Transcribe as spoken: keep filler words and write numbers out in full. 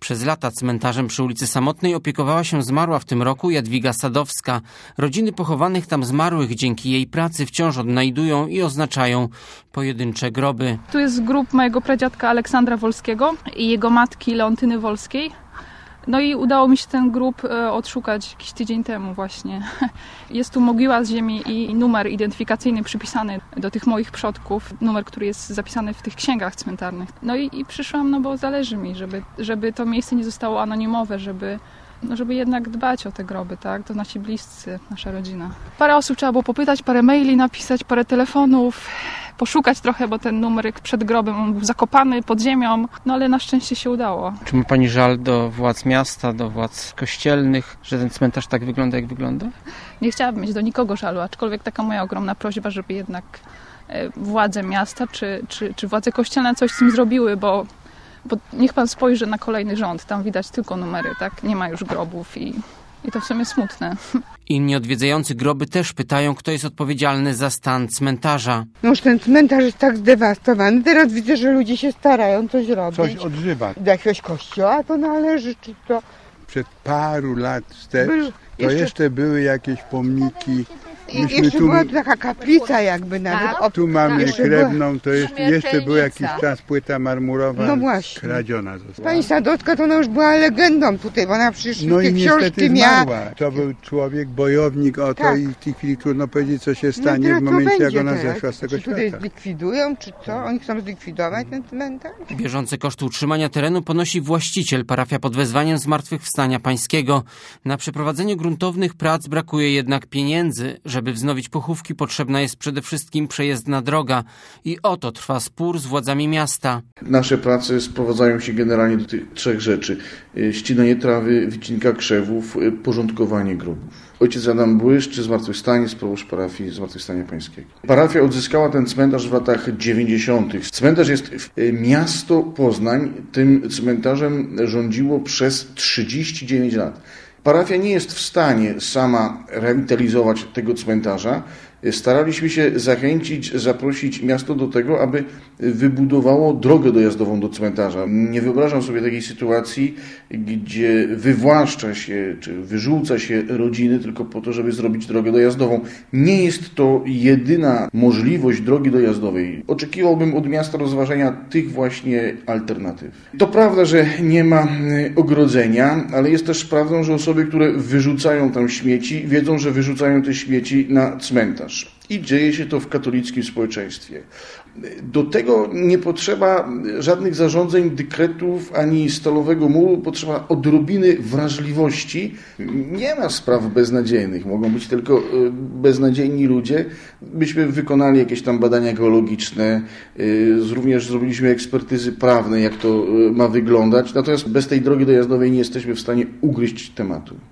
Przez lata cmentarzem przy ulicy Samotnej opiekowała się zmarła w tym roku Jadwiga Sadowska. Rodziny pochowanych tam zmarłych dzięki jej pracy wciąż odnajdują i oznaczają pojedyncze groby. Tu jest grób mojego pradziadka Aleksandra Wolskiego i jego matki Leontyny Wolskiej. No i udało mi się ten grób odszukać jakiś tydzień temu właśnie. Jest tu mogiła z ziemi i numer identyfikacyjny przypisany do tych moich przodków. Numer, który jest zapisany w tych księgach cmentarnych. No i, i przyszłam, no bo zależy mi, żeby, żeby to miejsce nie zostało anonimowe, żeby, no żeby jednak dbać o te groby, tak? To nasi bliscy, nasza rodzina. Parę osób trzeba było popytać, parę maili napisać, parę telefonów. Poszukać trochę, bo ten numerek przed grobem on był zakopany pod ziemią, no ale na szczęście się udało. Czy ma pani żal do władz miasta, do władz kościelnych, że ten cmentarz tak wygląda, jak wygląda? Nie chciałabym mieć do nikogo żalu, aczkolwiek taka moja ogromna prośba, żeby jednak władze miasta czy, czy, czy władze kościelne coś z tym zrobiły, bo, bo niech pan spojrzy na kolejny rząd, tam widać tylko numery, tak? Nie ma już grobów i... I to w sumie smutne. Inni odwiedzający groby też pytają, kto jest odpowiedzialny za stan cmentarza. No już ten cmentarz jest tak zdewastowany. Teraz widzę, że ludzie się starają coś robić. Coś odżywać. Do jakiegoś kościoła to należy, czy to... Przed paru lat wstecz Był, to jeszcze, jeszcze były jakieś pomniki. I Myśmy jeszcze tu, była taka kaplica jakby nawet. Tak. O, tu mamy jeszcze krewną, to jeszcze, jeszcze był jakiś Śmiertelnica. czas płyta marmurowa No właśnie. kradziona została. Pani Sadowska to ona już była legendą tutaj, bo ona przecież No te i książki niestety miała. zmarła. To był człowiek, bojownik o to Tak. i w tej chwili trudno powiedzieć, co się No stanie teraz w co momencie, jak będzie ona teraz? zeszła z tego Czy tutaj świata. zlikwidują, czy co? Oni chcą zlikwidować ten cmentarz? Bieżące koszty utrzymania terenu ponosi właściciel, parafia pod wezwaniem Zmartwychwstania Pańskiego. Na przeprowadzenie gruntownych prac brakuje jednak pieniędzy. Żeby wznowić pochówki, potrzebna jest przede wszystkim przejezdna droga. I oto trwa spór z władzami miasta. Nasze prace sprowadzają się generalnie do tych trzech rzeczy. Ścinanie trawy, wycinka krzewów, porządkowanie grobów. Ojciec Adam Błyszczy, zmartwychwstanie, proboszcz parafii Zmartwychwstania Pańskiego. Parafia odzyskała ten cmentarz w latach dziewięćdziesiątych. Cmentarz jest... Miasto Poznań tym cmentarzem rządziło przez trzydzieści dziewięć lat. Parafia nie jest w stanie sama rewitalizować tego cmentarza. Staraliśmy się zachęcić, zaprosić miasto do tego, aby wybudowało drogę dojazdową do cmentarza. Nie wyobrażam sobie takiej sytuacji, gdzie wywłaszcza się czy wyrzuca się rodziny tylko po to, żeby zrobić drogę dojazdową. Nie jest to jedyna możliwość drogi dojazdowej. Oczekiwałbym od miasta rozważenia tych właśnie alternatyw. To prawda, że nie ma ogrodzenia, ale jest też prawdą, że osoby, które wyrzucają tam śmieci, wiedzą, że wyrzucają te śmieci na cmentarz. I dzieje się to w katolickim społeczeństwie. Do tego nie potrzeba żadnych zarządzeń, dekretów, ani stalowego muru. Potrzeba odrobiny wrażliwości. Nie ma spraw beznadziejnych. Mogą być tylko beznadziejni ludzie. Myśmy wykonali jakieś tam badania geologiczne. Również zrobiliśmy ekspertyzy prawne, jak to ma wyglądać. Natomiast bez tej drogi dojazdowej nie jesteśmy w stanie ugryźć tematu.